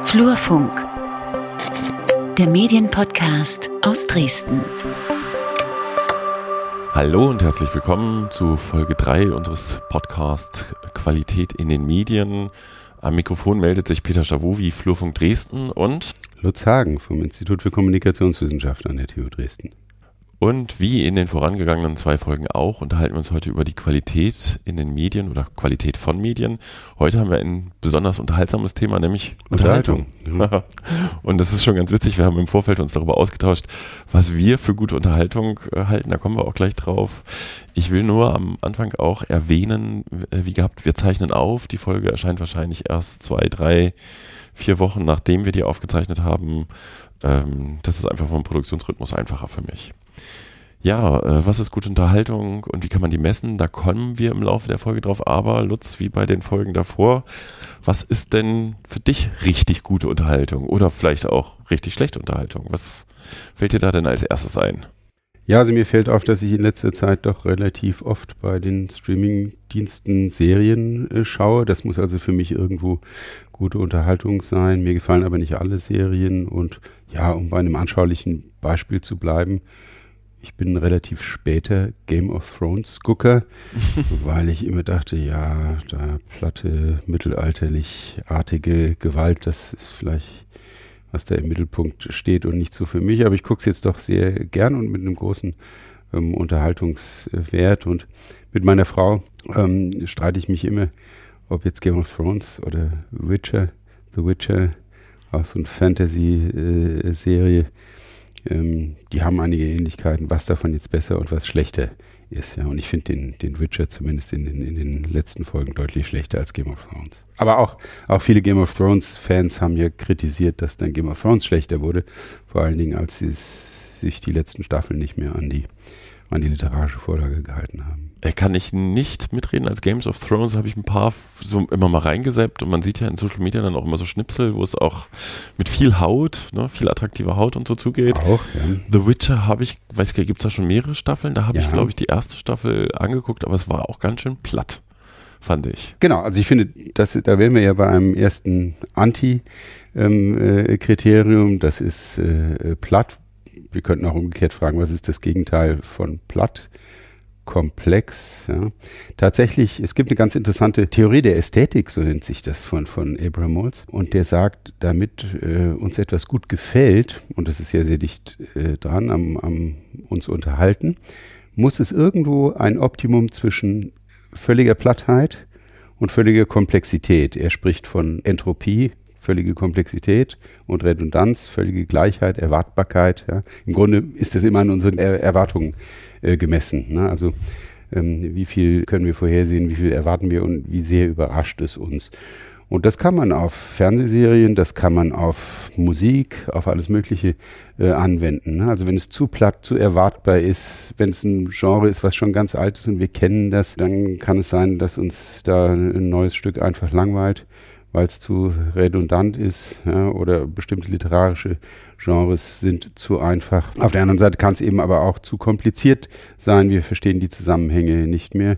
Flurfunk, der Medienpodcast aus Dresden. Hallo und herzlich willkommen zu Folge 3 unseres Podcasts Qualität in den Medien. Am Mikrofon meldet sich Peter Stavovi, Flurfunk Dresden und Lutz Hagen vom Institut für Kommunikationswissenschaft an der TU Dresden. Und wie in den vorangegangenen 2 Folgen auch, unterhalten wir uns heute über die Qualität in den Medien oder Qualität von Medien. Heute haben wir ein besonders unterhaltsames Thema, nämlich Unterhaltung. Ja. Und das ist schon ganz witzig, wir haben im Vorfeld uns darüber ausgetauscht, was wir für gute Unterhaltung halten. Da kommen wir auch gleich drauf. Ich will nur am Anfang auch erwähnen, wie gehabt, wir zeichnen auf. Die Folge erscheint wahrscheinlich erst 2, 3, 4 Wochen, nachdem wir die aufgezeichnet haben. Das ist einfach vom Produktionsrhythmus einfacher für mich. Ja, was ist gute Unterhaltung und wie kann man die messen? Da kommen wir im Laufe der Folge drauf. Aber Lutz, wie bei den Folgen davor, was ist denn für dich richtig gute Unterhaltung oder vielleicht auch richtig schlechte Unterhaltung? Was fällt dir da denn als erstes ein? Ja, also mir fällt auf, dass ich in letzter Zeit doch relativ oft bei den Streaming-Diensten Serien schaue. Das muss also für mich irgendwo gute Unterhaltung sein. Mir gefallen aber nicht alle Serien und ja, um bei einem anschaulichen Beispiel zu bleiben, ich bin ein relativ später Game of Thrones Gucker, weil ich immer dachte, ja, da platte, mittelalterlich-artige Gewalt, das ist vielleicht, was da im Mittelpunkt steht und nicht so für mich. Aber ich gucke es jetzt doch sehr gern und mit einem großen Unterhaltungswert. Und mit meiner Frau streite ich mich immer, ob jetzt Game of Thrones oder The Witcher, auch so eine Fantasy-Serie, die haben einige Ähnlichkeiten, was davon jetzt besser und was schlechter ist. Ja. Und ich finde den Witcher zumindest in den letzten Folgen deutlich schlechter als Game of Thrones. Aber auch viele Game of Thrones-Fans haben ja kritisiert, dass dann Game of Thrones schlechter wurde. Vor allen Dingen, als sie sich die letzten Staffeln nicht mehr an die literarische Vorlage gehalten haben. Kann ich nicht mitreden. Als Games of Thrones habe ich ein paar so immer mal reingesappt und man sieht ja in Social Media dann auch immer so Schnipsel, wo es auch mit viel Haut, viel attraktiver Haut und so zugeht. Auch, ja. The Witcher habe ich, weiß ich, gibt es da schon mehrere Staffeln? Da habe ich, glaube ich, die erste Staffel angeguckt, aber es war auch ganz schön platt, fand ich. Genau, also ich finde, da wären wir ja bei einem ersten Anti-Kriterium, das ist platt. Wir könnten auch umgekehrt fragen, was ist das Gegenteil von platt? Komplex. Ja. Tatsächlich, es gibt eine ganz interessante Theorie der Ästhetik, so nennt sich das von Abraham Maltz. Und der sagt, damit uns etwas gut gefällt, und das ist ja sehr dicht dran am uns unterhalten, muss es irgendwo ein Optimum zwischen völliger Plattheit und völliger Komplexität. Er spricht von Entropie, völlige Komplexität und Redundanz, völlige Gleichheit, Erwartbarkeit. Ja. Im Grunde ist das immer an unseren Erwartungen gemessen. Ne? Also wie viel können wir vorhersehen, wie viel erwarten wir und wie sehr überrascht es uns. Und das kann man auf Fernsehserien, das kann man auf Musik, auf alles Mögliche anwenden. Ne? Also wenn es zu platt, zu erwartbar ist, wenn es ein Genre ist, was schon ganz alt ist und wir kennen das, dann kann es sein, dass uns da ein neues Stück einfach langweilt, weil es zu redundant ist, ja, oder bestimmte literarische Genres sind zu einfach. Auf der anderen Seite kann es eben aber auch zu kompliziert sein. Wir verstehen die Zusammenhänge nicht mehr.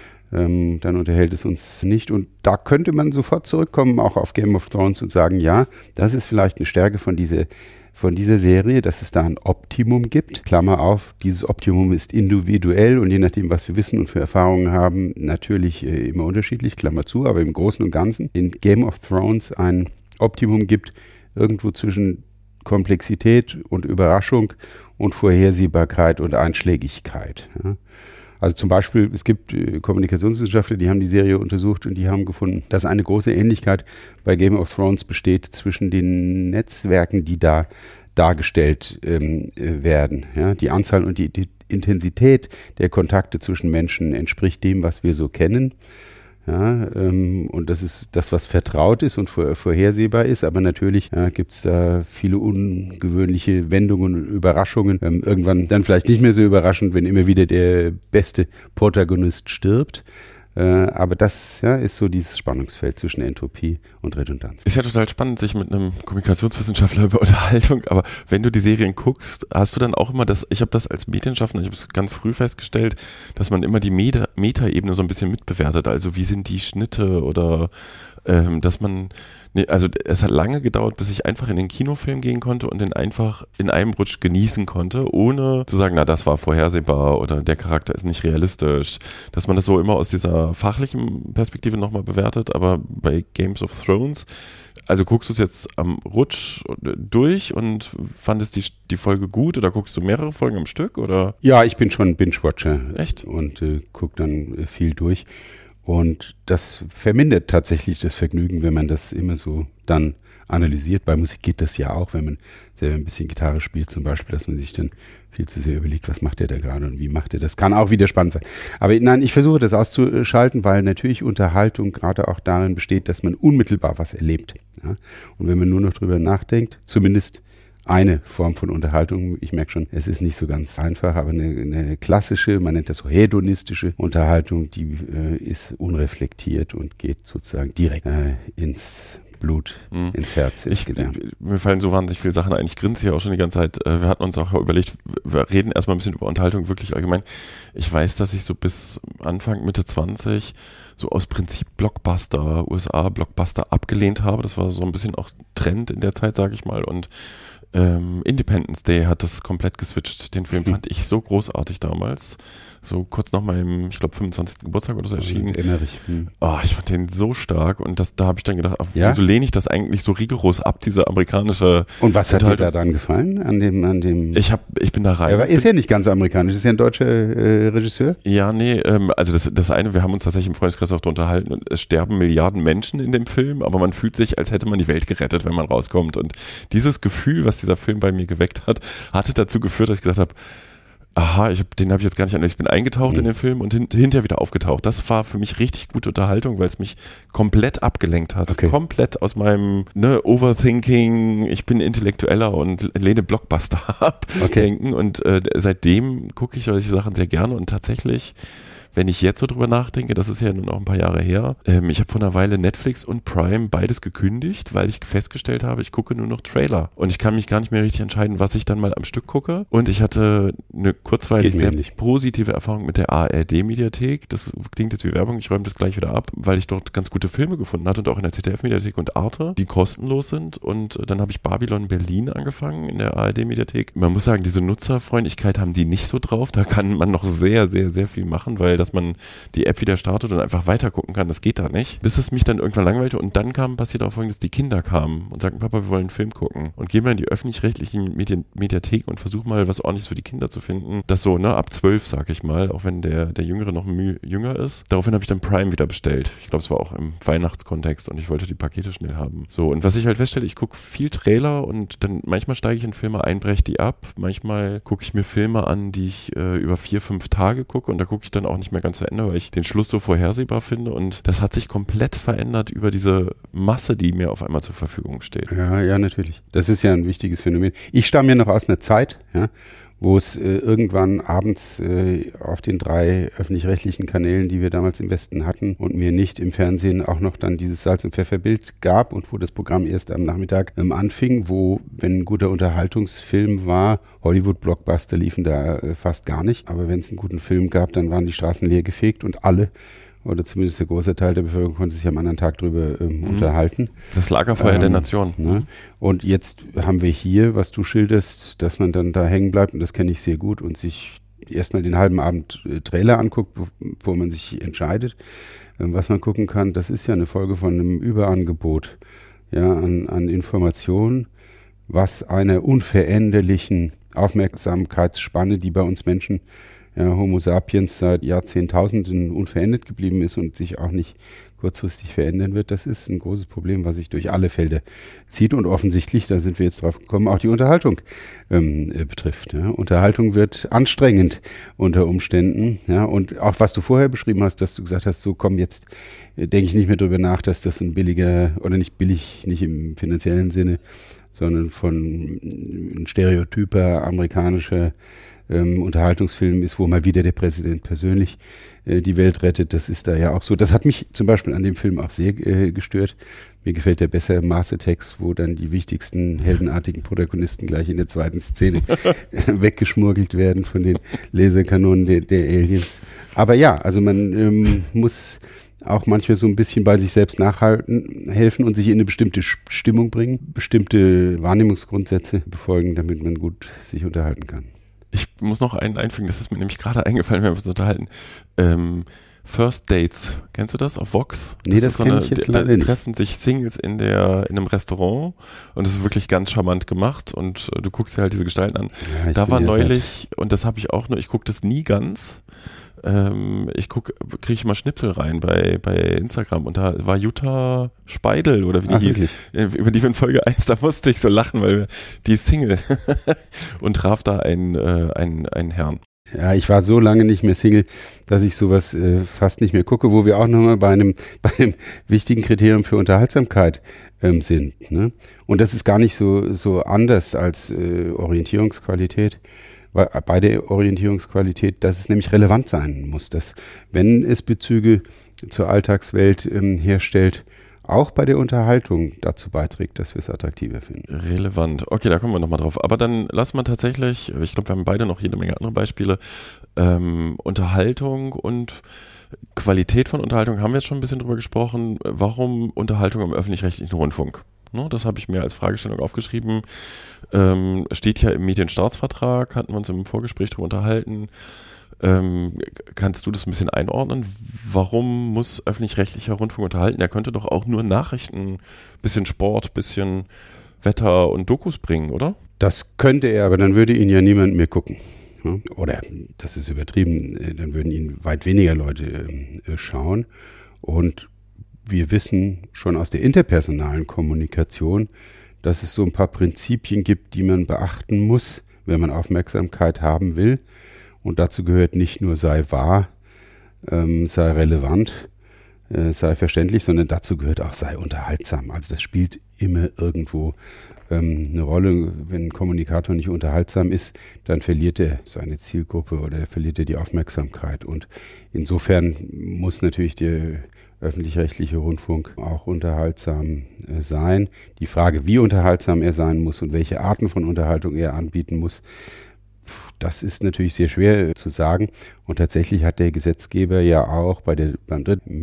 Dann unterhält es uns nicht. Und da könnte man sofort zurückkommen, auch auf Game of Thrones und sagen, ja, das ist vielleicht eine Stärke von dieser Serie, dass es da ein Optimum gibt. Klammer auf, dieses Optimum ist individuell und je nachdem, was wir wissen und für Erfahrungen haben, natürlich immer unterschiedlich, Klammer zu, aber im Großen und Ganzen in Game of Thrones ein Optimum gibt, irgendwo zwischen Komplexität und Überraschung und Vorhersehbarkeit und Einschlägigkeit. Ja. Also zum Beispiel, es gibt Kommunikationswissenschaftler, die haben die Serie untersucht und die haben gefunden, dass eine große Ähnlichkeit bei Game of Thrones besteht zwischen den Netzwerken, die da dargestellt werden. Ja, die Anzahl und die Intensität der Kontakte zwischen Menschen entspricht dem, was wir so kennen. Ja, und das ist das, was vertraut ist und vorhersehbar ist, aber natürlich gibt es da viele ungewöhnliche Wendungen und Überraschungen. Irgendwann dann vielleicht nicht mehr so überraschend, wenn immer wieder der beste Protagonist stirbt. Aber das ist so dieses Spannungsfeld zwischen Entropie und Redundanz. Ist ja total spannend, sich mit einem Kommunikationswissenschaftler über Unterhaltung, aber wenn du die Serien guckst, hast du dann auch immer ich habe das als Medienschaffender, ich habe es ganz früh festgestellt, dass man immer die Meta-Ebene so ein bisschen mitbewertet, also wie sind die Schnitte oder dass man, also es hat lange gedauert, bis ich einfach in den Kinofilm gehen konnte und den einfach in einem Rutsch genießen konnte, ohne zu sagen, na, das war vorhersehbar oder der Charakter ist nicht realistisch, dass man das so immer aus dieser fachlichen Perspektive nochmal bewertet, aber bei Games of Thrones, also guckst du es jetzt am Rutsch durch und fandest die Folge gut oder guckst du mehrere Folgen am Stück? Oder? Ja, ich bin schon Binge-Watcher. Echt? Und gucke dann viel durch. Und das vermindert tatsächlich das Vergnügen, wenn man das immer so dann analysiert. Bei Musik geht das ja auch, wenn man selber ein bisschen Gitarre spielt zum Beispiel, dass man sich dann viel zu sehr überlegt, was macht der da gerade und wie macht er das. Kann auch wieder spannend sein. Aber nein, ich versuche das auszuschalten, weil natürlich Unterhaltung gerade auch darin besteht, dass man unmittelbar was erlebt. Ja? Und wenn man nur noch drüber nachdenkt, zumindest eine Form von Unterhaltung, ich merke schon, es ist nicht so ganz einfach, aber eine klassische, man nennt das so hedonistische Unterhaltung, die ist unreflektiert und geht sozusagen direkt ins Blut, ins Herz. Mir fallen so wahnsinnig viele Sachen ein. Ich grinse hier auch schon die ganze Zeit. Wir hatten uns auch überlegt, wir reden erstmal ein bisschen über Unterhaltung wirklich allgemein. Ich weiß, dass ich so bis Anfang, Mitte 20 so aus Prinzip Blockbuster, USA-Blockbuster abgelehnt habe. Das war so ein bisschen auch Trend in der Zeit, sage ich mal. Und Independence Day hat das komplett geswitcht. Den Film fand ich so großartig damals. So kurz nach meinem, ich glaube, 25. Geburtstag oder so erschienen. Oh, ich fand den so stark und da habe ich dann gedacht, wieso lehne ich das eigentlich so rigoros ab, diese amerikanische. Und was hat dir da dann gefallen an dem? Ich bin da rein. Aber ist ja nicht ganz amerikanisch, ist ja ein deutscher Regisseur. Ja, nee, also das eine, wir haben uns tatsächlich im Freundeskreis auch darunter unterhalten und es sterben Milliarden Menschen in dem Film, aber man fühlt sich, als hätte man die Welt gerettet, wenn man rauskommt. Und dieses Gefühl, was dieser Film bei mir geweckt hat, hatte dazu geführt, dass ich gedacht habe, aha, den habe ich jetzt gar nicht an. Ich bin eingetaucht in den Film und hinterher wieder aufgetaucht. Das war für mich richtig gute Unterhaltung, weil es mich komplett abgelenkt hat. Okay. Komplett aus meinem Overthinking, ich bin Intellektueller und lehne Blockbuster ab, denken. Und seitdem gucke ich solche Sachen sehr gerne und tatsächlich, wenn ich jetzt so drüber nachdenke, das ist ja nun auch ein paar Jahre her, ich habe vor einer Weile Netflix und Prime beides gekündigt, weil ich festgestellt habe, ich gucke nur noch Trailer. Und ich kann mich gar nicht mehr richtig entscheiden, was ich dann mal am Stück gucke. Und ich hatte eine kurzweilig sehr positive Erfahrung mit der ARD-Mediathek. Das klingt jetzt wie Werbung, ich räume das gleich wieder ab, weil ich dort ganz gute Filme gefunden hatte und auch in der ZDF-Mediathek und Arte, die kostenlos sind. Und dann habe ich Babylon Berlin angefangen in der ARD-Mediathek. Man muss sagen, diese Nutzerfreundlichkeit haben die nicht so drauf. Da kann man noch sehr, sehr, sehr viel machen, weil dass man die App wieder startet und einfach weiter gucken kann, das geht da nicht. Bis es mich dann irgendwann langweilte und dann passiert auch Folgendes, die Kinder kamen und sagten, Papa, wir wollen einen Film gucken. Und gehen wir in die öffentlich-rechtlichen Mediathek und versuchen mal was Ordentliches für die Kinder zu finden. Das so, ab 12, sag ich mal, auch wenn der Jüngere noch jünger ist. Daraufhin habe ich dann Prime wieder bestellt. Ich glaube, es war auch im Weihnachtskontext und ich wollte die Pakete schnell haben. So, und was ich halt feststelle, ich gucke viel Trailer und dann manchmal steige ich in Filme ein, breche die ab. Manchmal gucke ich mir Filme an, die ich über 4-5 Tage gucke und da gucke ich dann auch nicht mehr ganz zu Ende, weil ich den Schluss so vorhersehbar finde und das hat sich komplett verändert über diese Masse, die mir auf einmal zur Verfügung steht. Ja, natürlich. Das ist ja ein wichtiges Phänomen. Ich stamme ja noch aus einer Zeit, wo es irgendwann abends auf den 3 öffentlich-rechtlichen Kanälen, die wir damals im Westen hatten und mir nicht im Fernsehen auch noch dann dieses Salz- und Pfefferbild gab und wo das Programm erst am Nachmittag anfing, wo, wenn ein guter Unterhaltungsfilm war, Hollywood-Blockbuster liefen da fast gar nicht, aber wenn es einen guten Film gab, dann waren die Straßen leer gefegt und alle oder zumindest der große Teil der Bevölkerung konnte sich am anderen Tag drüber unterhalten. Das Lagerfeuer der Nation. Ne? Und jetzt haben wir hier, was du schilderst, dass man dann da hängen bleibt, und das kenne ich sehr gut, und sich erstmal den halben Abend Trailer anguckt, wo man sich entscheidet, was man gucken kann. Das ist ja eine Folge von einem Überangebot an Informationen, was einer unveränderlichen Aufmerksamkeitsspanne, die bei uns Menschen Homo sapiens seit Jahrzehntausenden unverändert geblieben ist und sich auch nicht kurzfristig verändern wird, das ist ein großes Problem, was sich durch alle Felder zieht und offensichtlich, da sind wir jetzt drauf gekommen, auch die Unterhaltung betrifft. Ja. Unterhaltung wird anstrengend unter Umständen, und auch was du vorher beschrieben hast, dass du gesagt hast, so komm, jetzt denke ich nicht mehr drüber nach, dass das ein billiger, oder nicht billig, nicht im finanziellen Sinne, sondern von ein stereotyper amerikanischer Unterhaltungsfilm ist, wo mal wieder der Präsident persönlich die Welt rettet. Das ist da ja auch so. Das hat mich zum Beispiel an dem Film auch sehr gestört. Mir gefällt der besser Mars Attacks, wo dann die wichtigsten heldenartigen Protagonisten gleich in der zweiten Szene weggeschmuggelt werden von den Laserkanonen der Aliens. Aber ja, also man muss auch manchmal so ein bisschen bei sich selbst helfen und sich in eine bestimmte Stimmung bringen, bestimmte Wahrnehmungsgrundsätze befolgen, damit man gut sich unterhalten kann. Ich muss noch einen einfügen, das ist mir nämlich gerade eingefallen, wenn wir uns unterhalten. First Dates, kennst du das auf Vox? Nee, das kenne ich jetzt leider nicht. Da treffen sich Singles in einem Restaurant und das ist wirklich ganz charmant gemacht und du guckst dir halt diese Gestalten an. Ja, da war neulich, und das habe ich auch nur, ich gucke das nie ganz, kriege ich mal Schnipsel rein bei Instagram und da war Jutta Speidel oder wie die hieß, über die wir in Folge 1, da musste ich so lachen, weil die ist Single und traf da einen Herrn. Ja, ich war so lange nicht mehr Single, dass ich sowas fast nicht mehr gucke, wo wir auch nochmal bei einem wichtigen Kriterium für Unterhaltsamkeit sind. Ne? Und das ist gar nicht so anders als Orientierungsqualität. Bei der Orientierungsqualität, dass es nämlich relevant sein muss, dass, wenn es Bezüge zur Alltagswelt herstellt, auch bei der Unterhaltung dazu beiträgt, dass wir es attraktiver finden. Relevant. Okay, da kommen wir nochmal drauf. Aber dann lassen wir tatsächlich, ich glaube, wir haben beide noch jede Menge andere Beispiele, Unterhaltung und Qualität von Unterhaltung haben wir jetzt schon ein bisschen drüber gesprochen. Warum Unterhaltung im öffentlich-rechtlichen Rundfunk? Das habe ich mir als Fragestellung aufgeschrieben. Steht ja im Medienstaatsvertrag, hatten wir uns im Vorgespräch darüber unterhalten. Kannst du das ein bisschen einordnen? Warum muss öffentlich-rechtlicher Rundfunk unterhalten? Er könnte doch auch nur Nachrichten, bisschen Sport, bisschen Wetter und Dokus bringen, oder? Das könnte er, aber dann würde ihn ja niemand mehr gucken. Oder, das ist übertrieben, dann würden ihn weit weniger Leute schauen. Und wir wissen schon aus der interpersonalen Kommunikation, dass es so ein paar Prinzipien gibt, die man beachten muss, wenn man Aufmerksamkeit haben will. Und dazu gehört nicht nur sei wahr, sei relevant, sei verständlich, sondern dazu gehört auch sei unterhaltsam. Also das spielt immer irgendwo eine Rolle. Wenn ein Kommunikator nicht unterhaltsam ist, dann verliert er seine Zielgruppe oder verliert er die Aufmerksamkeit. Und insofern muss natürlich der öffentlich-rechtliche Rundfunk auch unterhaltsam sein. Die Frage, wie unterhaltsam er sein muss und welche Arten von Unterhaltung er anbieten muss, das ist natürlich sehr schwer zu sagen. Und tatsächlich hat der Gesetzgeber ja auch beim dritten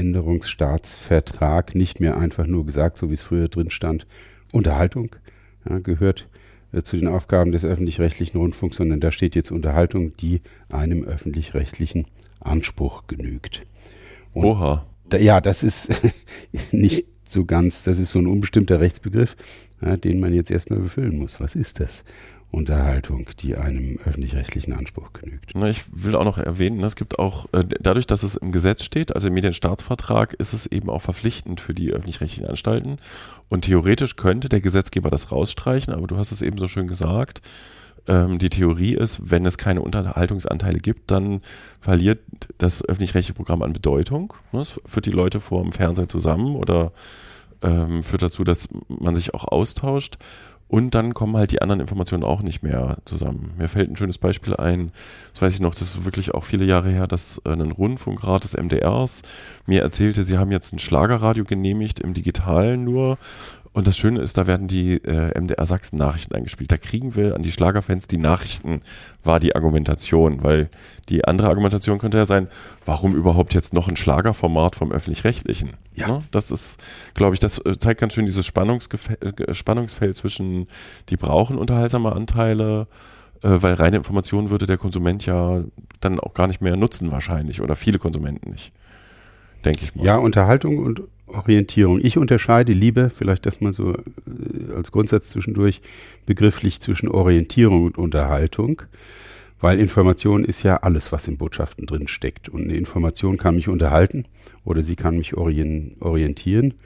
Medienänderungsstaatsvertrag nicht mehr einfach nur gesagt, so wie es früher drin stand, Unterhaltung gehört zu den Aufgaben des öffentlich-rechtlichen Rundfunks, sondern da steht jetzt Unterhaltung, die einem öffentlich-rechtlichen Anspruch genügt. Und Oha. Das ist nicht so ganz, das ist so ein unbestimmter Rechtsbegriff, den man jetzt erstmal befüllen muss. Was ist das? Unterhaltung, die einem öffentlich-rechtlichen Anspruch genügt. Ich will auch noch erwähnen, es gibt auch, dadurch, dass es im Gesetz steht, also im Medienstaatsvertrag, ist es eben auch verpflichtend für die öffentlich-rechtlichen Anstalten. Und theoretisch könnte der Gesetzgeber das rausstreichen, aber du hast es eben so schön gesagt. Die Theorie ist, wenn es keine Unterhaltungsanteile gibt, dann verliert das öffentlich-rechtliche Programm an Bedeutung. Es führt die Leute vor dem Fernsehen zusammen oder führt dazu, dass man sich auch austauscht. Und dann kommen halt die anderen Informationen auch nicht mehr zusammen. Mir fällt ein schönes Beispiel ein, das weiß ich noch, das ist wirklich auch viele Jahre her, dass ein Rundfunkrat des MDRs mir erzählte, sie haben jetzt ein Schlagerradio genehmigt, im Digitalen nur. Und das Schöne ist, da werden die MDR Sachsen Nachrichten eingespielt. Da kriegen wir an die Schlagerfans die Nachrichten, war die Argumentation. Weil die andere Argumentation könnte ja sein, warum überhaupt jetzt noch ein Schlagerformat vom Öffentlich-Rechtlichen? Ja. Das ist, glaube ich, das zeigt ganz schön dieses Spannungsfeld zwischen, die brauchen unterhaltsame Anteile, weil reine Informationen würde der Konsument ja dann auch gar nicht mehr nutzen wahrscheinlich oder viele Konsumenten nicht. Denke ich mal. Ja, Unterhaltung und Orientierung. Ich unterscheide lieber, vielleicht das mal so als Grundsatz zwischendurch, begrifflich zwischen Orientierung und Unterhaltung, weil Information ist ja alles, was in Botschaften drin steckt. Und eine Information kann mich unterhalten oder sie kann mich orientieren.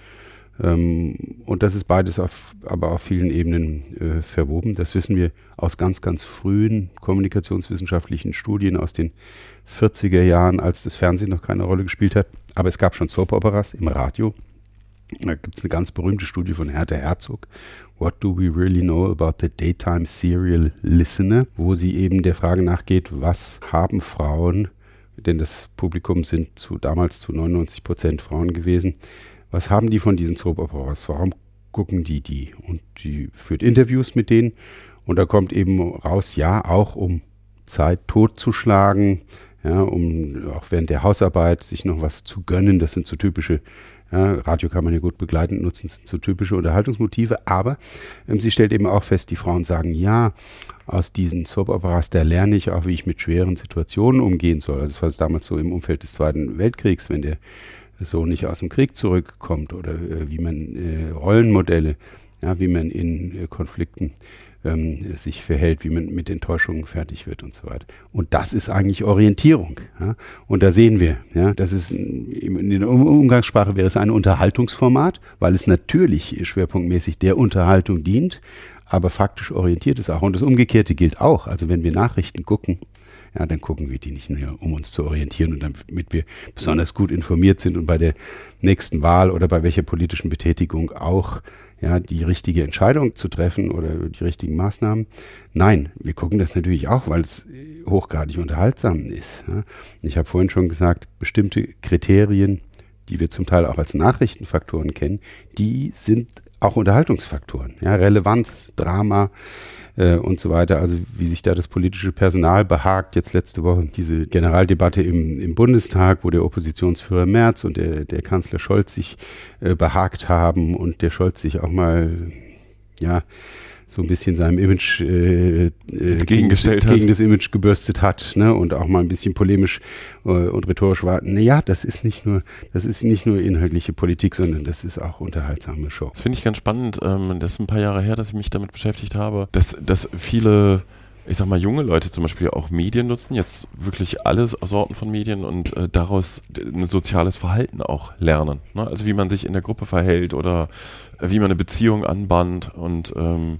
Und das ist beides aber auf vielen Ebenen verwoben. Das wissen wir aus ganz, ganz frühen kommunikationswissenschaftlichen Studien aus den 40er Jahren, als das Fernsehen noch keine Rolle gespielt hat. Aber es gab schon Soap-Operas im Radio. Da gibt es eine ganz berühmte Studie von Hertha Herzog, What do we really know about the daytime serial listener? Wo sie eben der Frage nachgeht, was haben Frauen, denn das Publikum sind damals zu 99% Frauen gewesen, was haben die von diesen Soap-Operas? Warum gucken die? Und die führt Interviews mit denen und da kommt eben raus, ja, auch um Zeit totzuschlagen, ja, um auch während der Hausarbeit sich noch was zu gönnen. Das sind so typische, ja, Radio kann man ja gut begleitend nutzen, das sind so typische Unterhaltungsmotive. Aber sie stellt eben auch fest, die Frauen sagen, ja, aus diesen Soap-Operas, da lerne ich auch, wie ich mit schweren Situationen umgehen soll. Also das war damals so im Umfeld des Zweiten Weltkriegs, wenn der Sohn nicht aus dem Krieg zurückkommt oder wie man Rollenmodelle, ja, wie man in Konflikten sich verhält, wie man mit Enttäuschungen fertig wird und so weiter. Und das ist eigentlich Orientierung. Ja? Und da sehen wir, ja, das ist in der Umgangssprache wäre es ein Unterhaltungsformat, weil es natürlich schwerpunktmäßig der Unterhaltung dient, aber faktisch orientiert es auch. Und das Umgekehrte gilt auch. Also wenn wir Nachrichten gucken, ja, dann gucken wir die nicht nur, um uns zu orientieren und damit wir besonders gut informiert sind und bei der nächsten Wahl oder bei welcher politischen Betätigung auch, ja, die richtige Entscheidung zu treffen oder die richtigen Maßnahmen. Nein, wir gucken das natürlich auch, weil es hochgradig unterhaltsam ist. Ja. Ich habe vorhin schon gesagt, bestimmte Kriterien, die wir zum Teil auch als Nachrichtenfaktoren kennen, die sind auch Unterhaltungsfaktoren. Ja, Relevanz, Drama, und so weiter, also wie sich da das politische Personal behagt. Jetzt letzte Woche diese Generaldebatte im Bundestag, wo der Oppositionsführer Merz und der Kanzler Scholz sich behagt haben und der Scholz sich auch mal, ja, so ein bisschen seinem Image gegen das Image gebürstet hat, ne, und auch mal ein bisschen polemisch und rhetorisch war. Naja, das ist nicht nur inhaltliche Politik, sondern das ist auch unterhaltsame Show. Das finde ich ganz spannend. Das ist ein paar Jahre her, dass ich mich damit beschäftigt habe, dass viele, ich sag mal, junge Leute zum Beispiel auch Medien nutzen, jetzt wirklich alle Sorten von Medien und daraus ein soziales Verhalten auch lernen. Ne? Also wie man sich in der Gruppe verhält oder wie man eine Beziehung anbahnt und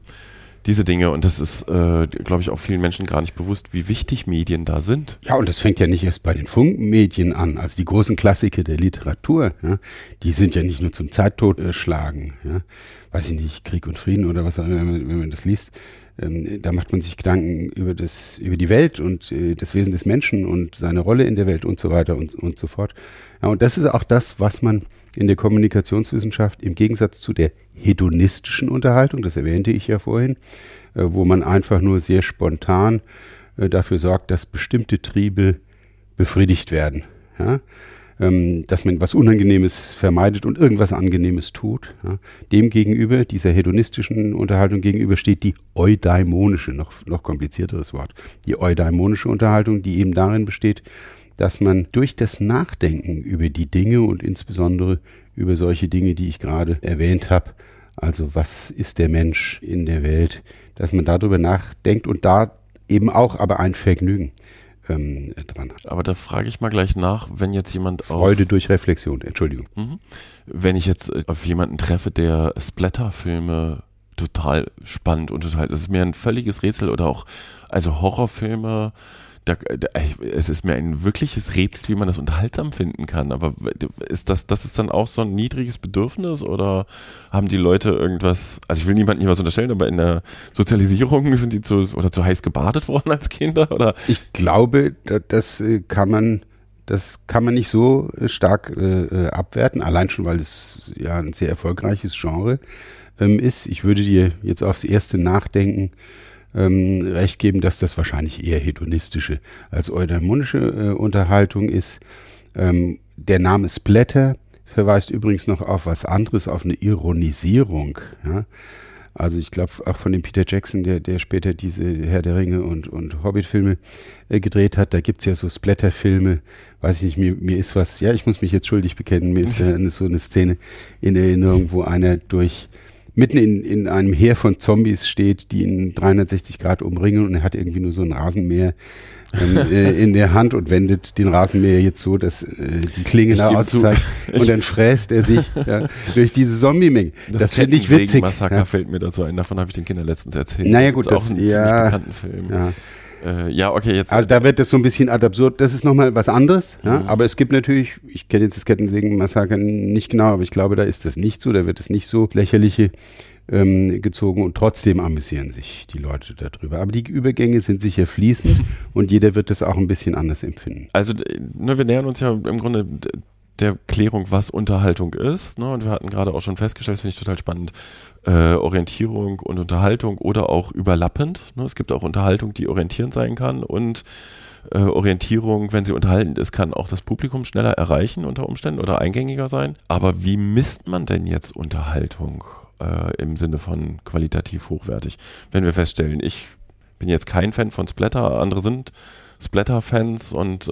diese Dinge. Und das ist, glaube ich, auch vielen Menschen gar nicht bewusst, wie wichtig Medien da sind. Ja, und das fängt ja nicht erst bei den Funkmedien an. Also die großen Klassiker der Literatur, ja, die sind ja nicht nur zum Zeittotschlagen. Ja. Weiß ich nicht, Krieg und Frieden oder was auch immer, wenn man das liest. Da macht man sich Gedanken über die Welt und das Wesen des Menschen und seine Rolle in der Welt und so weiter und so fort. Ja, und das ist auch das, was man in der Kommunikationswissenschaft im Gegensatz zu der hedonistischen Unterhaltung, das erwähnte ich ja vorhin, wo man einfach nur sehr spontan dafür sorgt, dass bestimmte Triebe befriedigt werden. Ja? Dass man was Unangenehmes vermeidet und irgendwas Angenehmes tut. Ja. Dem gegenüber, dieser hedonistischen Unterhaltung gegenüber, steht die eudaimonische, noch komplizierteres Wort, die eudaimonische Unterhaltung, die eben darin besteht, dass man durch das Nachdenken über die Dinge und insbesondere über solche Dinge, die ich gerade erwähnt habe, also was ist der Mensch in der Welt, dass man darüber nachdenkt und da eben auch aber ein Vergnügen dran hat. Aber da frage ich mal gleich nach, wenn jetzt jemand Freude durch Reflexion, Entschuldigung. Wenn ich jetzt auf jemanden treffe, der Splatter-Filme total spannend und total, das ist mir ein völliges Rätsel oder auch, also Horrorfilme, es ist mir ein wirkliches Rätsel, wie man das unterhaltsam finden kann, aber ist das ist dann auch so ein niedriges Bedürfnis oder haben die Leute irgendwas, also ich will niemandem was unterstellen, aber in der Sozialisierung sind die zu heiß gebadet worden als Kinder, oder? Ich glaube, das kann man nicht so stark abwerten, allein schon, weil es ja ein sehr erfolgreiches Genre ist. Ich würde dir jetzt aufs erste Nachdenken recht geben, dass das wahrscheinlich eher hedonistische als eudaimonische Unterhaltung ist. Der Name Splatter verweist übrigens noch auf was anderes, auf eine Ironisierung. Ja? Also ich glaube auch von dem Peter Jackson, der später diese Herr der Ringe und Hobbit-Filme gedreht hat, da gibt's ja so Splatter-Filme, weiß ich nicht, mir ist was, ja, ich muss mich jetzt schuldig bekennen, mir ist so eine Szene in Erinnerung, wo einer mitten in einem Heer von Zombies steht, die ihn 360 Grad umringen und er hat irgendwie nur so ein Rasenmäher in der Hand und wendet den Rasenmäher jetzt so, dass die Klinge da auszeigt und dann fräst er sich durch diese Zombie-Menge. Das finde ich witzig. Massaker fällt mir dazu ein, davon habe ich den Kindern letztens erzählt. Naja gut, das ist auch ein ziemlich bekannten Film. Ja. Okay, jetzt. Also da wird das so ein bisschen ad absurd. Das ist nochmal was anderes. Ja? Aber es gibt natürlich, ich kenne jetzt das Kettensägen-Massaker nicht genau, aber ich glaube, da ist das nicht so. Da wird es nicht so lächerliche gezogen und trotzdem amüsieren sich die Leute darüber. Aber die Übergänge sind sicher fließend und jeder wird das auch ein bisschen anders empfinden. Also wir nähern uns ja im Grunde der Klärung, was Unterhaltung ist. Ne? Und wir hatten gerade auch schon festgestellt, das finde ich total spannend, Orientierung und Unterhaltung oder auch überlappend. Ne? Es gibt auch Unterhaltung, die orientierend sein kann und Orientierung, wenn sie unterhaltend ist, kann auch das Publikum schneller erreichen unter Umständen oder eingängiger sein. Aber wie misst man denn jetzt Unterhaltung im Sinne von qualitativ hochwertig? Wenn wir feststellen, ich bin jetzt kein Fan von Splatter, andere sind Splatter-Fans und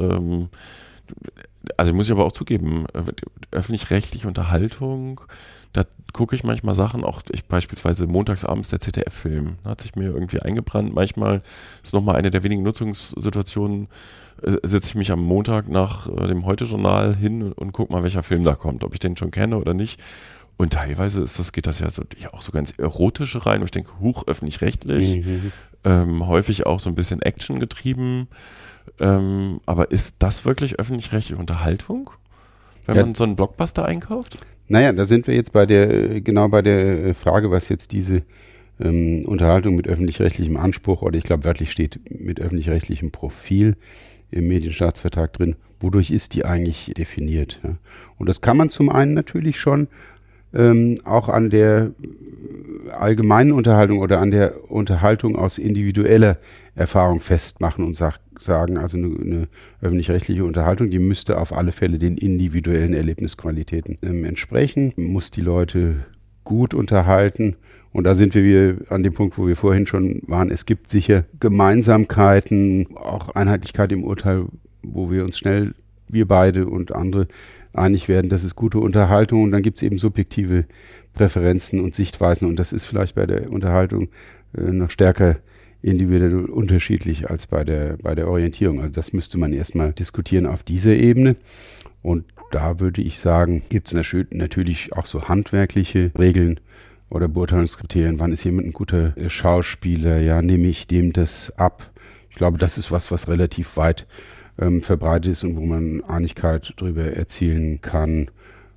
also muss ich aber auch zugeben, öffentlich-rechtliche Unterhaltung, da gucke ich manchmal Sachen, auch beispielsweise montagsabends der ZDF-Film, hat sich mir irgendwie eingebrannt. Manchmal ist nochmal eine der wenigen Nutzungssituationen, setze ich mich am Montag nach dem Heute-Journal hin und gucke mal, welcher Film da kommt, ob ich den schon kenne oder nicht. Und teilweise geht das ja auch so ganz erotisch rein, wo ich denke, öffentlich-rechtlich, häufig auch so ein bisschen Action getrieben. Aber ist das wirklich öffentlich-rechtliche Unterhaltung, wenn man so einen Blockbuster einkauft? Naja, da sind wir jetzt bei der Frage, was jetzt diese Unterhaltung mit öffentlich-rechtlichem Anspruch, oder ich glaube wörtlich steht mit öffentlich-rechtlichem Profil im Medienstaatsvertrag drin, wodurch ist die eigentlich definiert? Ja? Und das kann man zum einen natürlich schon auch an der allgemeinen Unterhaltung oder an der Unterhaltung aus individueller Erfahrung festmachen und sagen, also eine öffentlich-rechtliche Unterhaltung, die müsste auf alle Fälle den individuellen Erlebnisqualitäten entsprechen, muss die Leute gut unterhalten. Und da sind wir wieder an dem Punkt, wo wir vorhin schon waren. Es gibt sicher Gemeinsamkeiten, auch Einheitlichkeit im Urteil, wo wir uns schnell, wir beide und andere, einig werden, das ist gute Unterhaltung. Und dann gibt es eben subjektive Präferenzen und Sichtweisen. Und das ist vielleicht bei der Unterhaltung noch stärker individuell unterschiedlich als bei der Orientierung. Also das müsste man erstmal diskutieren auf dieser Ebene. Und da würde ich sagen, gibt es natürlich auch so handwerkliche Regeln oder Beurteilungskriterien. Wann ist jemand ein guter Schauspieler? Ja, nehme ich dem das ab? Ich glaube, das ist was relativ weit verbreitet ist und wo man Einigkeit darüber erzielen kann.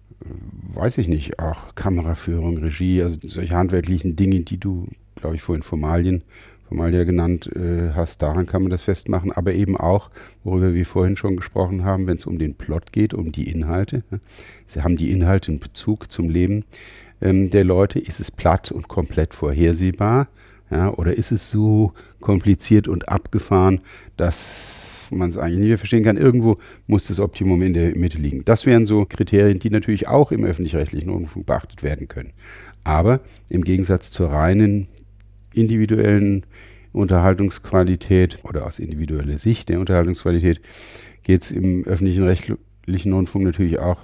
Weiß ich nicht, auch Kameraführung, Regie, also solche handwerklichen Dinge, die du, glaube ich, vorhin Formalia genannt hast, daran kann man das festmachen, aber eben auch, worüber wir vorhin schon gesprochen haben, wenn es um den Plot geht, um die Inhalte. Sie haben die Inhalte einen Bezug zum Leben der Leute. Ist es platt und komplett vorhersehbar? Ja, oder ist es so kompliziert und abgefahren, dass man es eigentlich nicht mehr verstehen kann? Irgendwo muss das Optimum in der Mitte liegen. Das wären so Kriterien, die natürlich auch im öffentlich-rechtlichen Rundfunk beachtet werden können. Aber im Gegensatz zur reinen individuellen Unterhaltungsqualität oder aus individueller Sicht der Unterhaltungsqualität geht es im öffentlichen rechtlichen Rundfunk natürlich auch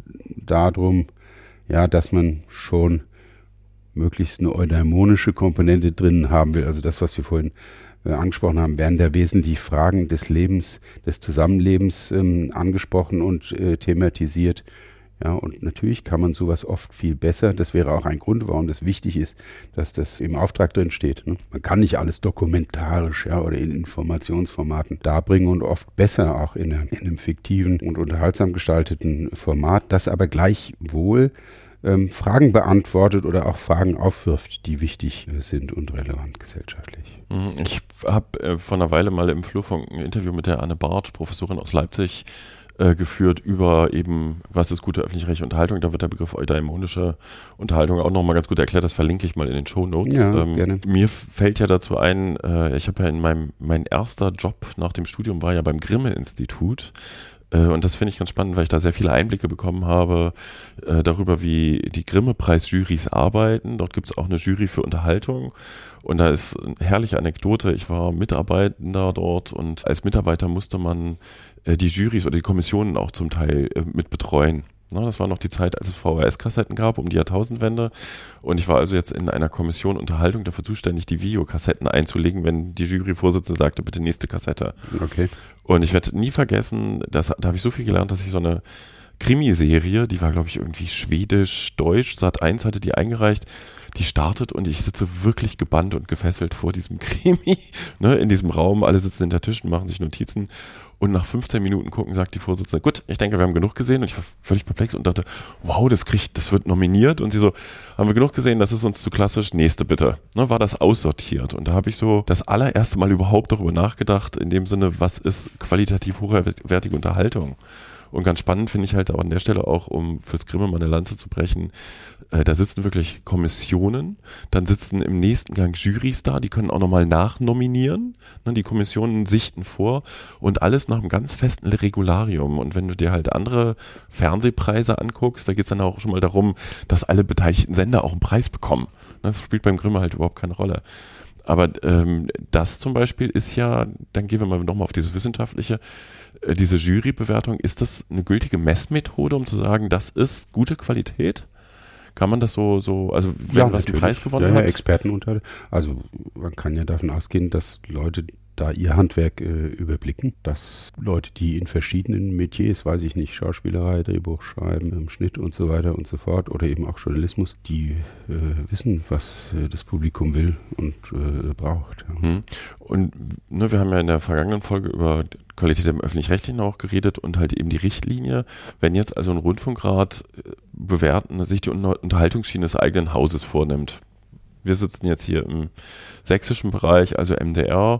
darum, ja, dass man schon möglichst eine eudaimonische Komponente drin haben will. Also das, was wir vorhin angesprochen haben, werden da wesentlich Fragen des Lebens, des Zusammenlebens angesprochen und thematisiert. Ja, und natürlich kann man sowas oft viel besser. Das wäre auch ein Grund, warum das wichtig ist, dass das im Auftrag drin steht. Ne? Man kann nicht alles dokumentarisch oder in Informationsformaten darbringen und oft besser auch in einem fiktiven und unterhaltsam gestalteten Format, das aber gleichwohl Fragen beantwortet oder auch Fragen aufwirft, die wichtig sind und relevant gesellschaftlich. Ich habe vor einer Weile mal im Flurfunk ein Interview mit der Anne Bartsch, Professorin aus Leipzig, geführt über eben, was ist gute öffentlich-rechtliche Unterhaltung. Da wird der Begriff eudaimonische Unterhaltung auch nochmal ganz gut erklärt. Das verlinke ich mal in den Shownotes. Ja, gerne. Mir fällt ja dazu ein, ich habe ja mein erster Job nach dem Studium war ja beim Grimme-Institut. Und das finde ich ganz spannend, weil ich da sehr viele Einblicke bekommen habe darüber, wie die Grimme-Preis-Jurys arbeiten. Dort gibt es auch eine Jury für Unterhaltung. Und da ist eine herrliche Anekdote. Ich war Mitarbeitender dort und als Mitarbeiter musste man die Jurys oder die Kommissionen auch zum Teil mit betreuen. Das war noch die Zeit, als es VHS-Kassetten gab, um die Jahrtausendwende. Und ich war also jetzt in einer Kommission Unterhaltung dafür zuständig, die Videokassetten einzulegen, wenn die Juryvorsitzende sagte, bitte nächste Kassette. Okay. Und ich werde nie vergessen, da habe ich so viel gelernt, dass ich so eine Krimiserie, die war, glaube ich, irgendwie schwedisch-deutsch, Sat.1 hatte die eingereicht, die startet und ich sitze wirklich gebannt und gefesselt vor diesem Krimi, in diesem Raum, alle sitzen hinter Tischen, machen sich Notizen und nach 15 Minuten gucken, sagt die Vorsitzende, gut, ich denke, wir haben genug gesehen und ich war völlig perplex und dachte, wow, das wird nominiert und sie so, haben wir genug gesehen, das ist uns zu klassisch, nächste bitte. War das aussortiert und da habe ich so das allererste Mal überhaupt darüber nachgedacht, in dem Sinne, was ist qualitativ hochwertige Unterhaltung? Und ganz spannend finde ich halt auch an der Stelle auch, um fürs Grimme mal eine Lanze zu brechen, da sitzen wirklich Kommissionen, dann sitzen im nächsten Gang Jurys da, die können auch nochmal nachnominieren, ne, die Kommissionen sichten vor und alles nach einem ganz festen Regularium. Und wenn du dir halt andere Fernsehpreise anguckst, da geht es dann auch schon mal darum, dass alle beteiligten Sender auch einen Preis bekommen. Das spielt beim Grimme halt überhaupt keine Rolle. Aber das zum Beispiel ist ja, dann gehen wir mal nochmal auf dieses Wissenschaftliche, diese Jurybewertung, ist das eine gültige Messmethode, um zu sagen, das ist gute Qualität? Kann man das so, also wenn was einen Preis gewonnen hat? Ja, Expertenurteile. Also man kann ja davon ausgehen, dass Leute da ihr Handwerk überblicken, dass Leute, die in verschiedenen Metiers, weiß ich nicht, Schauspielerei, Drehbuch schreiben, Schnitt und so weiter und so fort oder eben auch Journalismus, die wissen, was das Publikum will und braucht. Ja. Und ne, wir haben ja in der vergangenen Folge über Qualität im Öffentlich-Rechtlichen auch geredet und halt eben die Richtlinie. Wenn jetzt also ein Rundfunkrat bewerten, sich die Unterhaltungsschiene des eigenen Hauses vornimmt. Wir sitzen jetzt hier im sächsischen Bereich, also MDR.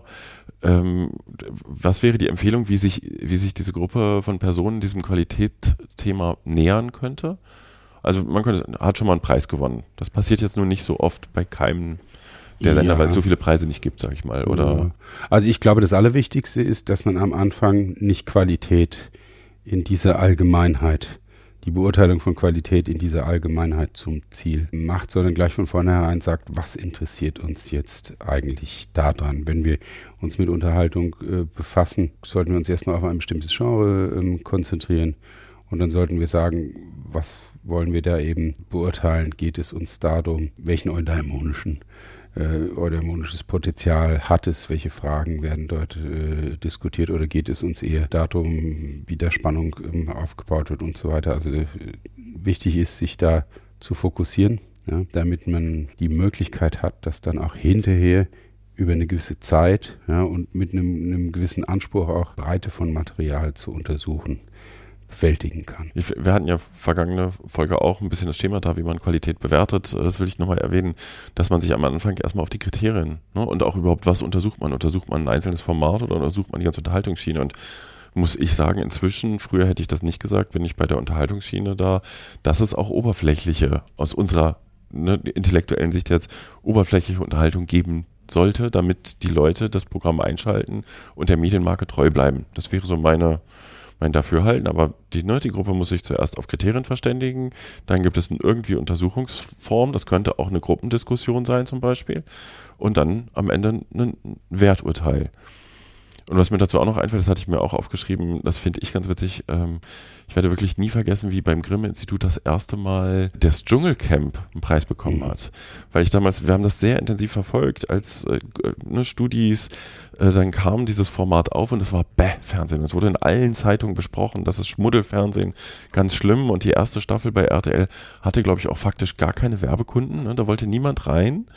Was wäre die Empfehlung, wie sich diese Gruppe von Personen diesem Qualitätsthema nähern könnte? Also hat schon mal einen Preis gewonnen. Das passiert jetzt nur nicht so oft bei keinem der Länder, weil es so viele Preise nicht gibt, sag ich mal, oder? Also ich glaube, das Allerwichtigste ist, dass man am Anfang nicht Qualität in dieser Allgemeinheit, die Beurteilung von Qualität in dieser Allgemeinheit zum Ziel macht, sondern gleich von vornherein sagt, was interessiert uns jetzt eigentlich daran? Wenn wir uns mit Unterhaltung befassen, sollten wir uns erstmal auf ein bestimmtes Genre konzentrieren und dann sollten wir sagen, was wollen wir da eben beurteilen? Geht es uns darum, welchen eudaimonischen eudämonisches Potenzial hat es, welche Fragen werden dort diskutiert oder geht es uns eher darum, wie der Spannung aufgebaut wird und so weiter. Also wichtig ist, sich da zu fokussieren, ja, damit man die Möglichkeit hat, das dann auch hinterher über eine gewisse Zeit, ja, und mit einem gewissen Anspruch auch Breite von Material zu untersuchen, bewältigen kann. Wir hatten ja vergangene Folge auch ein bisschen das Schema da, wie man Qualität bewertet. Das will ich nochmal erwähnen, dass man sich am Anfang erstmal auf die Kriterien, ne, und auch überhaupt, was untersucht man? Untersucht man ein einzelnes Format oder untersucht man die ganze Unterhaltungsschiene? Und muss ich sagen, inzwischen, früher hätte ich das nicht gesagt, bin ich bei der Unterhaltungsschiene da, dass es auch oberflächliche, aus unserer intellektuellen Sicht jetzt, oberflächliche Unterhaltung geben sollte, damit die Leute das Programm einschalten und der Medienmarke treu bleiben. Das wäre so mein Dafürhalten, aber die Gruppe muss sich zuerst auf Kriterien verständigen, dann gibt es eine irgendwie Untersuchungsform, das könnte auch eine Gruppendiskussion sein zum Beispiel und dann am Ende ein Werturteil. Und was mir dazu auch noch einfällt, das hatte ich mir auch aufgeschrieben, das finde ich ganz witzig, ich werde wirklich nie vergessen, wie beim Grimme-Institut das erste Mal das Dschungelcamp einen Preis bekommen hat. Weil wir haben das sehr intensiv verfolgt als Studis, dann kam dieses Format auf und es war Fernsehen. Es wurde in allen Zeitungen besprochen, das ist Schmuddelfernsehen, ganz schlimm. Und die erste Staffel bei RTL hatte, glaube ich, auch faktisch gar keine Werbekunden, ne? Da wollte niemand rein.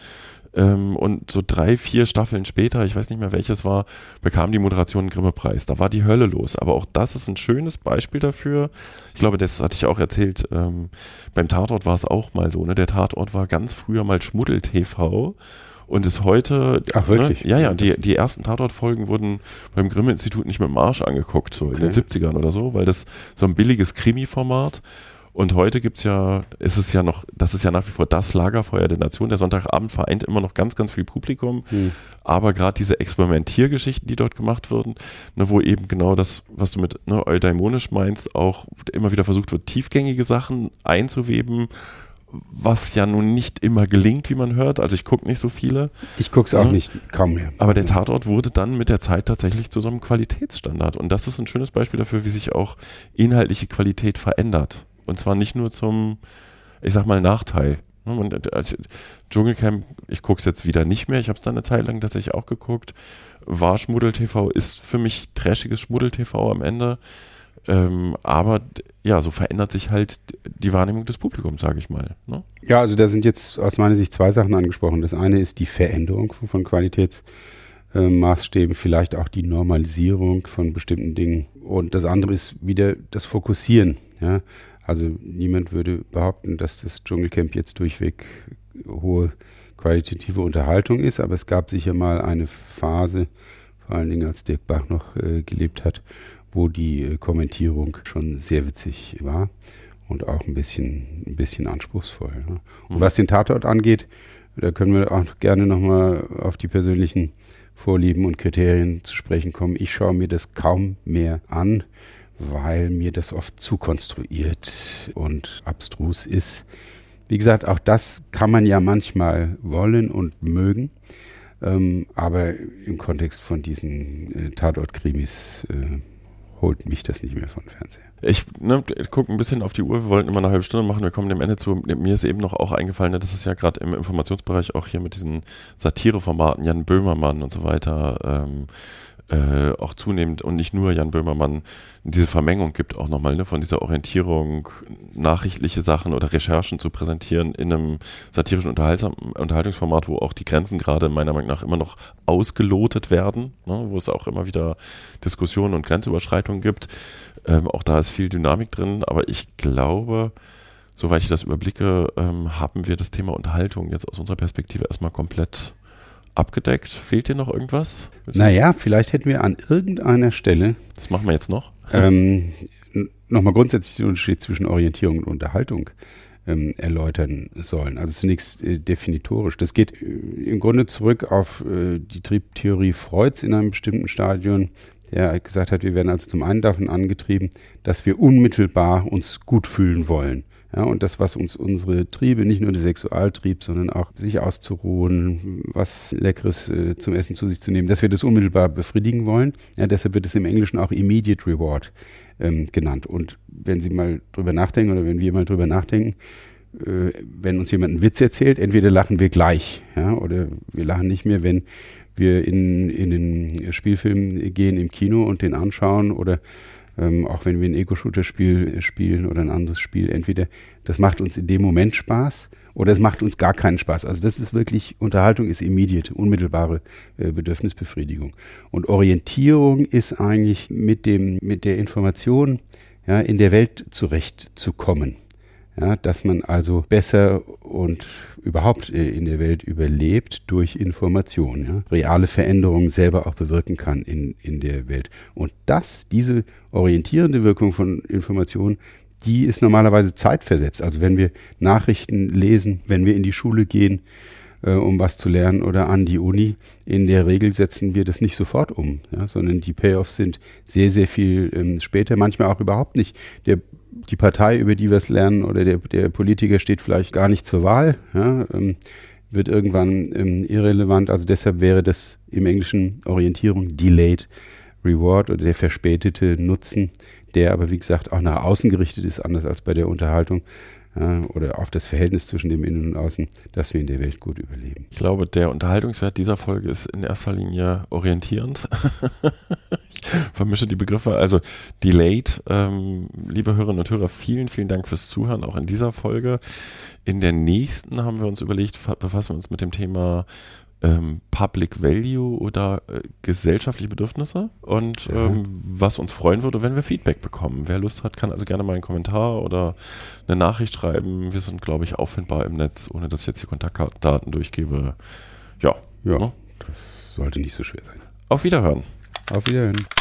Und so 3-4 Staffeln später, ich weiß nicht mehr welches war, bekam die Moderation einen Grimme-Preis. Da war die Hölle los. Aber auch das ist ein schönes Beispiel dafür. Ich glaube, das hatte ich auch erzählt, beim Tatort war es auch mal so. Ne? Der Tatort war ganz früher mal Schmuddel-TV und ist heute... Ach, wirklich? Ne? Ja, die ersten Tatort-Folgen wurden beim Grimme-Institut nicht mit dem Arsch angeguckt, so in den 70ern oder so, weil das so ein billiges Krimi-Format. Und heute das ist ja nach wie vor das Lagerfeuer der Nation. Der Sonntagabend vereint immer noch ganz, ganz viel Publikum. Aber gerade diese Experimentiergeschichten, die dort gemacht wurden, ne, wo eben genau das, was du mit eudaimonisch meinst, auch immer wieder versucht wird, tiefgängige Sachen einzuweben, was ja nun nicht immer gelingt, wie man hört. Also ich gucke nicht so viele. Ich gucke es auch nicht, kaum mehr. Aber der Tatort wurde dann mit der Zeit tatsächlich zu so einem Qualitätsstandard. Und das ist ein schönes Beispiel dafür, wie sich auch inhaltliche Qualität verändert. Und zwar nicht nur zum, ich sag mal, Nachteil. Dschungelcamp, ich gucke es jetzt wieder nicht mehr, ich habe es dann eine Zeit lang tatsächlich auch geguckt, war Schmuddel-TV, ist für mich trashiges Schmuddel-TV am Ende. Aber ja, so verändert sich halt die Wahrnehmung des Publikums, sage ich mal. Ne? Ja, also da sind jetzt aus meiner Sicht 2 Sachen angesprochen. Das eine ist die Veränderung von Qualitätsmaßstäben, vielleicht auch die Normalisierung von bestimmten Dingen. Und das andere ist wieder das Fokussieren, ja. Also niemand würde behaupten, dass das Dschungelcamp jetzt durchweg hohe qualitative Unterhaltung ist, aber es gab sicher mal eine Phase, vor allen Dingen als Dirk Bach noch gelebt hat, wo die Kommentierung schon sehr witzig war und auch ein bisschen anspruchsvoll. Ja. Und was den Tatort angeht, da können wir auch gerne nochmal auf die persönlichen Vorlieben und Kriterien zu sprechen kommen. Ich schaue mir das kaum mehr an, weil mir das oft zu konstruiert und abstrus ist. Wie gesagt, auch das kann man ja manchmal wollen und mögen, aber im Kontext von diesen Tatort-Krimis holt mich das nicht mehr von Fernseher. Ich gucke ein bisschen auf die Uhr, wir wollten immer eine halbe Stunde machen, wir kommen dem Ende zu. Mir ist eben noch auch eingefallen, das ist ja gerade im Informationsbereich auch hier mit diesen Satireformaten, Jan Böhmermann und so weiter, auch zunehmend und nicht nur Jan Böhmermann, diese Vermengung gibt auch nochmal, ne, von dieser Orientierung, nachrichtliche Sachen oder Recherchen zu präsentieren in einem satirischen Unterhaltungsformat, wo auch die Grenzen gerade meiner Meinung nach immer noch ausgelotet werden, ne, wo es auch immer wieder Diskussionen und Grenzüberschreitungen gibt. Auch da ist viel Dynamik drin, aber ich glaube, soweit ich das überblicke, haben wir das Thema Unterhaltung jetzt aus unserer Perspektive erstmal komplett abgedeckt. Fehlt dir noch irgendwas? Naja, vielleicht hätten wir an irgendeiner Stelle... Das machen wir jetzt noch. Nochmal grundsätzlich den Unterschied zwischen Orientierung und Unterhaltung erläutern sollen. Also zunächst definitorisch. Das geht im Grunde zurück auf die Triebtheorie Freuds in einem bestimmten Stadion, der gesagt hat, wir werden also zum einen davon angetrieben, dass wir unmittelbar uns gut fühlen wollen. Ja, und das, was uns unsere Triebe, nicht nur der Sexualtrieb, sondern auch sich auszuruhen, was Leckeres zum Essen zu sich zu nehmen, dass wir das unmittelbar befriedigen wollen. Ja, deshalb wird es im Englischen auch Immediate Reward genannt. Und wenn Sie mal drüber nachdenken oder wenn wir mal drüber nachdenken, wenn uns jemand einen Witz erzählt, entweder lachen wir gleich, ja, oder wir lachen nicht mehr, wenn wir in den Spielfilm gehen im Kino und den anschauen oder auch wenn wir ein Ego-Shooter-Spiel spielen oder ein anderes Spiel, entweder das macht uns in dem Moment Spaß oder es macht uns gar keinen Spaß. Also das ist wirklich, Unterhaltung ist immediate, unmittelbare Bedürfnisbefriedigung. Und Orientierung ist eigentlich mit der Information, ja, in der Welt zurechtzukommen. Ja, dass man also besser und überhaupt in der Welt überlebt durch Information, ja, reale Veränderungen selber auch bewirken kann in der Welt. Und diese orientierende Wirkung von Information, die ist normalerweise zeitversetzt. Also wenn wir Nachrichten lesen, wenn wir in die Schule gehen, um was zu lernen oder an die Uni, in der Regel setzen wir das nicht sofort um, ja, sondern die Payoffs sind sehr, sehr viel später, manchmal auch überhaupt nicht. Die Partei, über die wir es lernen, oder der Politiker steht vielleicht gar nicht zur Wahl, ja, wird irgendwann irrelevant. Also deshalb wäre das im Englischen Orientierung Delayed Reward oder der verspätete Nutzen, der aber wie gesagt auch nach außen gerichtet ist, anders als bei der Unterhaltung. Oder auf das Verhältnis zwischen dem Innen und Außen, dass wir in der Welt gut überleben. Ich glaube, der Unterhaltungswert dieser Folge ist in erster Linie orientierend. Ich vermische die Begriffe. Also delayed, liebe Hörerinnen und Hörer, vielen, vielen Dank fürs Zuhören, auch in dieser Folge. In der nächsten haben wir uns überlegt, befassen wir uns mit dem Thema Public Value oder gesellschaftliche Bedürfnisse und was uns freuen würde, wenn wir Feedback bekommen. Wer Lust hat, kann also gerne mal einen Kommentar oder eine Nachricht schreiben. Wir sind, glaube ich, auffindbar im Netz, ohne dass ich jetzt die Kontaktdaten durchgebe. Ja, das sollte nicht so schwer sein. Auf Wiederhören. Auf Wiederhören.